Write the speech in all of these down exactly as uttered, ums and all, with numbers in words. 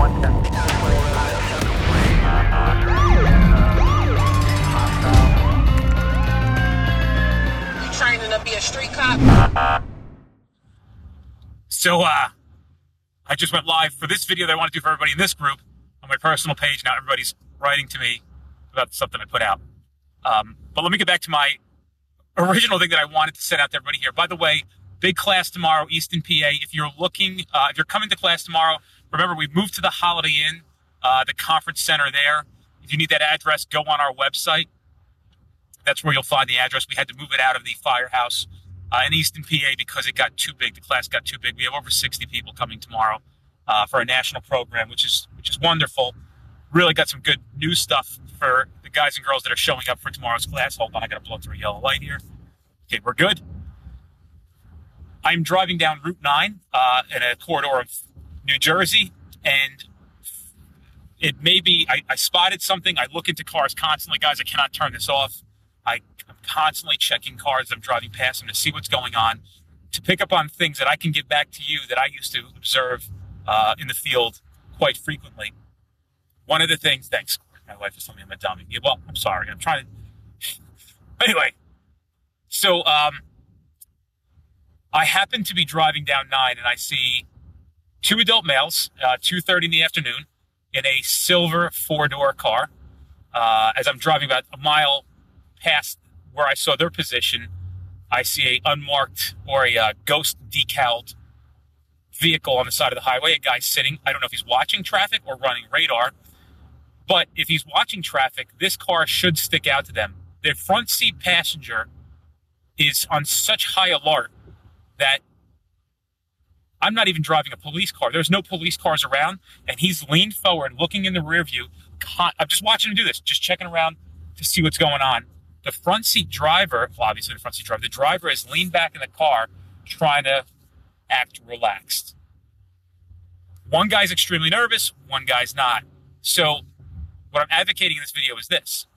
You training to be a street cop? So, uh, I just went live for this video that I want to do for everybody in this group on my personal page. Now everybody's writing to me about something I put out. Um, but let me get back to my original thing that I wanted to send out to everybody here. By the way, big class tomorrow, Easton, P A. If you're looking, uh, if you're coming to class tomorrow, remember we've moved to the Holiday Inn, uh, the conference center there. If you need that address, go on our website. That's where you'll find the address. We had to move it out of the firehouse uh, in Easton, P A because it got too big. The class got too big. We have over sixty people coming tomorrow uh, for a national program, which is which is wonderful. Really got some good new stuff for the guys and girls that are showing up for tomorrow's class. Hold on, I got to blow through a yellow light here. Okay, we're good. I'm driving down Route nine uh, in a corridor of New Jersey, and it may be, I, I spotted something. I look into cars constantly. Guys, I cannot turn this off. I, I'm constantly checking cars. I'm driving past them to see what's going on, to pick up on things that I can get back to you that I used to observe uh, in the field quite frequently. One of the things, thanks, my wife is telling me I'm a dummy. Yeah, well, I'm sorry. I'm trying to, anyway. So um, I happen to be driving down nine, and I see two adult males, uh, two thirty in the afternoon, in a silver four-door car. Uh, as I'm driving about a mile past where I saw their position, I see a unmarked or a uh, ghost decaled vehicle on the side of the highway, a guy sitting. I don't know if he's watching traffic or running radar, but if he's watching traffic, this car should stick out to them. The front seat passenger is on such high alert that I'm not even driving a police car. There's no police cars around, and he's leaned forward, looking in the rear view. I'm just watching him do this, just checking around to see what's going on. The front seat driver, well, obviously the front seat driver, the driver is leaned back in the car, trying to act relaxed. One guy's extremely nervous, one guy's not. So what I'm advocating in this video is this.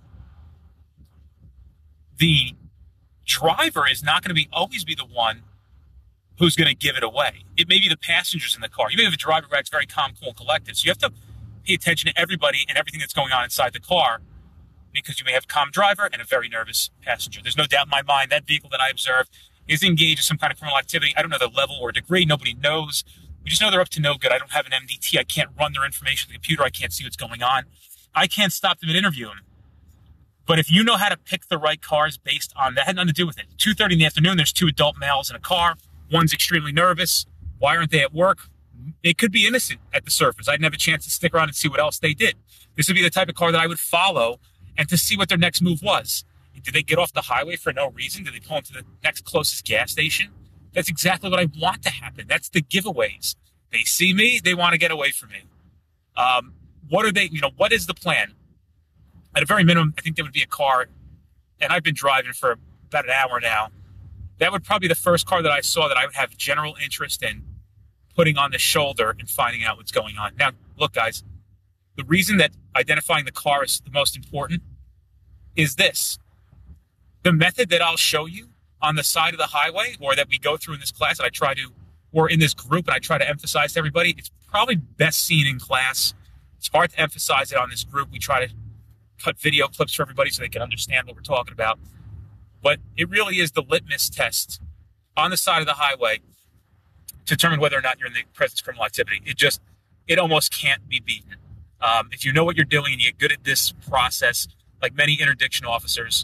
The driver is not going to be always be the one who's going to give it away. It may be the passengers in the car. You may have a driver who acts very calm, cool, and collected. So you have to pay attention to everybody and everything that's going on inside the car, because you may have a calm driver and a very nervous passenger. There's no doubt in my mind that vehicle that I observed is engaged in some kind of criminal activity. I don't know the level or degree. Nobody knows. We just know they're up to no good. I don't have an M D T. I can't run their information on the computer. I can't see what's going on. I can't stop them and interview them. But if you know how to pick the right cars based on that, had nothing to do with it. two thirty in the afternoon, there's two adult males in a car. One's extremely nervous. Why aren't they at work? They could be innocent at the surface. I didn't have a chance to stick around and see what else they did. This would be the type of car that I would follow and to see what their next move was. Did they get off the highway for no reason? Did they pull into the next closest gas station? That's exactly what I want to happen. That's the giveaways. They see me, they want to get away from me. Um, what are they, you know, what is the plan? At a very minimum, I think there would be a car, and I've been driving for about an hour now. That would probably be the first car that I saw that I would have general interest in putting on the shoulder and finding out what's going on. Now, look, guys, the reason that identifying the car is the most important is this. The method that I'll show you on the side of the highway, or that we go through in this class, and I try to, or in this group, and I try to emphasize to everybody, it's probably best seen in class. It's hard to emphasize it on this group. We try to cut video clips for everybody so they can understand what we're talking about. But it really is the litmus test on the side of the highway to determine whether or not you're in the presence of criminal activity. It just, it almost can't be beaten. Um, if you know what you're doing and you get good at this process, like many interdiction officers,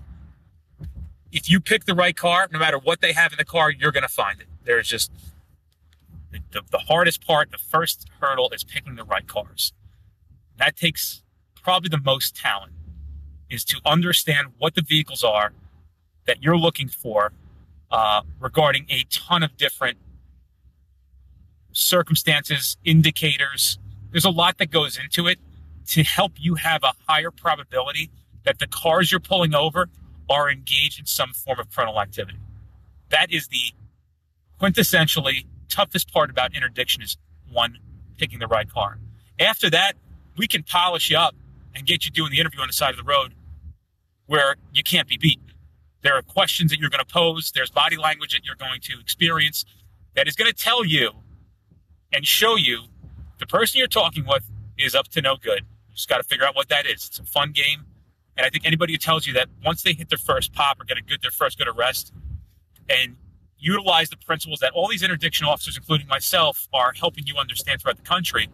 if you pick the right car, no matter what they have in the car, you're going to find it. There's just, the, the hardest part, the first hurdle is picking the right cars. That takes probably the most talent, is to understand what the vehicles are that you're looking for uh, regarding a ton of different circumstances, indicators. There's a lot that goes into it to help you have a higher probability that the cars you're pulling over are engaged in some form of criminal activity. That is the quintessentially toughest part about interdiction, is one, picking the right car. After that, we can polish you up and get you doing the interview on the side of the road where you can't be beat. There are questions that you're going to pose. There's body language that you're going to experience that is going to tell you and show you the person you're talking with is up to no good. You just got to figure out what that is. It's a fun game. And I think anybody who tells you that once they hit their first pop or get a good, their first good arrest and utilize the principles that all these interdiction officers, including myself, are helping you understand throughout the country,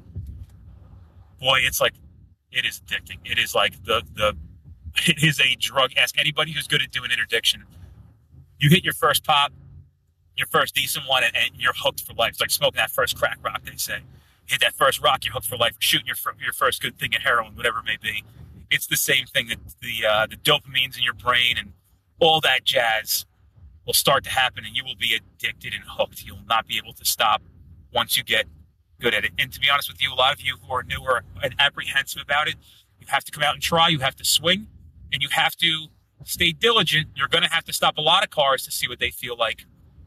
boy, it's like, it is addicting. It is like the, the, it is a drug. Ask anybody who's good at doing interdiction. You hit your first pop, your first decent one, and, and you're hooked for life. It's like smoking that first crack rock, they say. Hit that first rock, you're hooked for life. Shooting your, your first good thing at heroin, whatever it may be. It's the same thing, that the uh, the dopamines in your brain and all that jazz will start to happen, and you will be addicted and hooked. You'll not be able to stop once you get good at it. And to be honest with you, a lot of you who are newer and apprehensive about it, you have to come out and try. You have to swing, and you have to stay diligent. You're going to have to stop a lot of cars to see what they feel like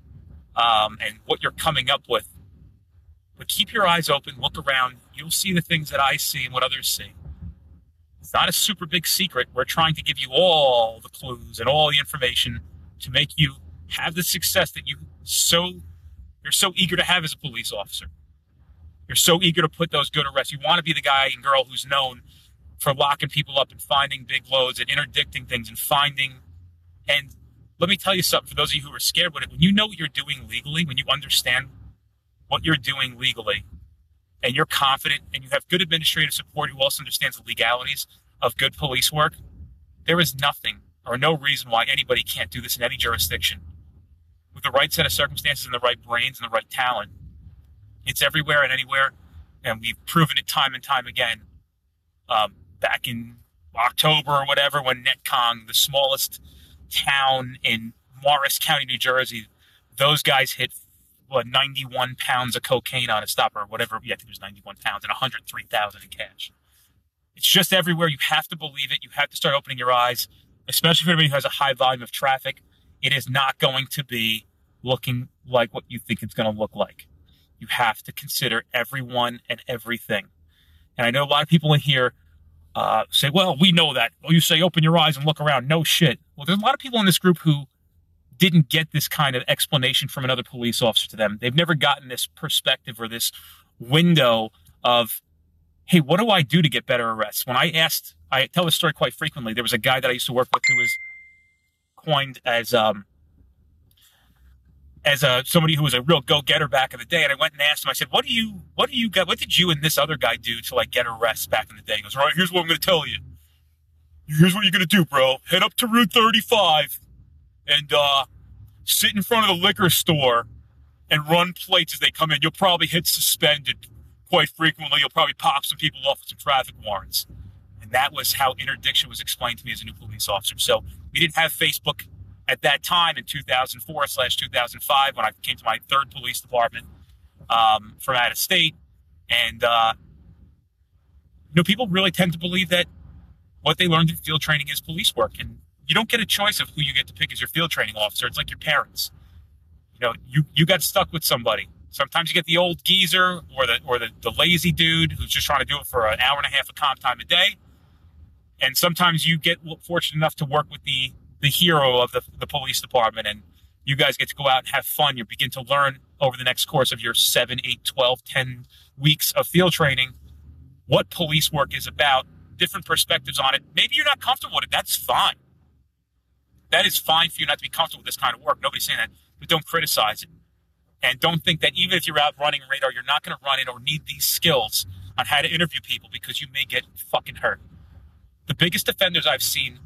um, and what you're coming up with. But keep your eyes open. Look around. You'll see the things that I see and what others see. It's not a super big secret. We're trying to give you all the clues and all the information to make you have the success that you so you're so eager to have as a police officer. You're so eager to put those good arrests. You want to be the guy and girl who's known for locking people up and finding big loads and interdicting things and finding. And let me tell you something, for those of you who are scared with it, when you know what you're doing legally, when you understand what you're doing legally, and you're confident and you have good administrative support who also understands the legalities of good police work, there is nothing or no reason why anybody can't do this in any jurisdiction. With the right set of circumstances and the right brains and the right talent, it's everywhere and anywhere, and we've proven it time and time again. Um, back in October or whatever, when Netcong, the smallest town in Morris County, New Jersey, those guys hit what, ninety-one pounds of cocaine on a stopper, or whatever. Yeah, I think it was ninety-one pounds and one hundred three thousand in cash. It's just everywhere. You have to believe it. You have to start opening your eyes, especially for everybody who has a high volume of traffic. It is not going to be looking like what you think it's going to look like. You have to consider everyone and everything. And I know a lot of people in here uh, say, well, we know that. Well, you say open your eyes and look around. No shit. Well, there's a lot of people in this group who didn't get this kind of explanation from another police officer to them. They've never gotten this perspective or this window of, hey, what do I do to get better arrests? When I asked, I tell this story quite frequently. There was a guy that I used to work with who was coined as um, as a somebody who was a real go-getter back in the day. And I went and asked him, I said, what do you, what do you get? What did you and this other guy do to like get arrests back in the day? He goes, all right, here's what I'm going to tell you. Here's what you're going to do, bro. Head up to Route thirty-five and uh, sit in front of the liquor store and run plates as they come in. You'll probably hit suspended quite frequently. You'll probably pop some people off with some traffic warrants. And that was how interdiction was explained to me as a new police officer. So we didn't have Facebook at that time in two thousand four slash two thousand five when I came to my third police department um, from out of state. And, uh, you know, people really tend to believe that what they learned in field training is police work. And you don't get a choice of who you get to pick as your field training officer. It's like your parents. You know, you, you got stuck with somebody. Sometimes you get the old geezer or the or the, the lazy dude who's just trying to do it for an hour and a half of comp time a day. And sometimes you get fortunate enough to work with the, the hero of the, the police department, and you guys get to go out and have fun. You begin to learn over the next course of your seven, eight, twelve, ten weeks of field training what police work is about, different perspectives on it. Maybe you're not comfortable with it. That's fine. That is fine for you not to be comfortable with this kind of work. Nobody's saying that, but don't criticize it. And don't think that even if you're out running radar, you're not going to run it or need these skills on how to interview people because you may get fucking hurt. The biggest offenders I've seen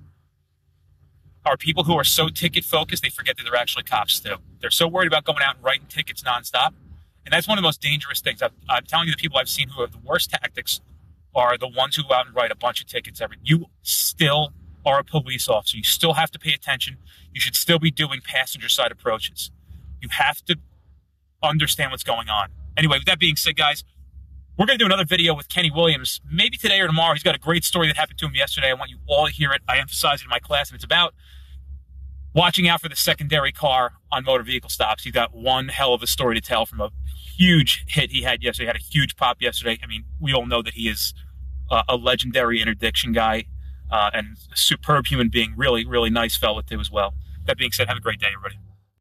are people who are so ticket focused, they forget that they're actually cops too. They're so worried about going out and writing tickets nonstop. And that's one of the most dangerous things. I've, I'm telling you, the people I've seen who have the worst tactics are the ones who go out and write a bunch of tickets every. You still are a police officer. You still have to pay attention. You should still be doing passenger side approaches. You have to understand what's going on. Anyway, with that being said, guys, we're going to do another video with Kenny Williams, maybe today or tomorrow. He's got a great story that happened to him yesterday. I want you all to hear it. I emphasize it in my class, and it's about watching out for the secondary car on motor vehicle stops. He's got one hell of a story to tell from a huge hit he had yesterday. He had a huge pop yesterday. I mean, we all know that he is uh, a legendary interdiction guy uh, and a superb human being. Really, really nice fella too as well. That being said, have a great day, everybody.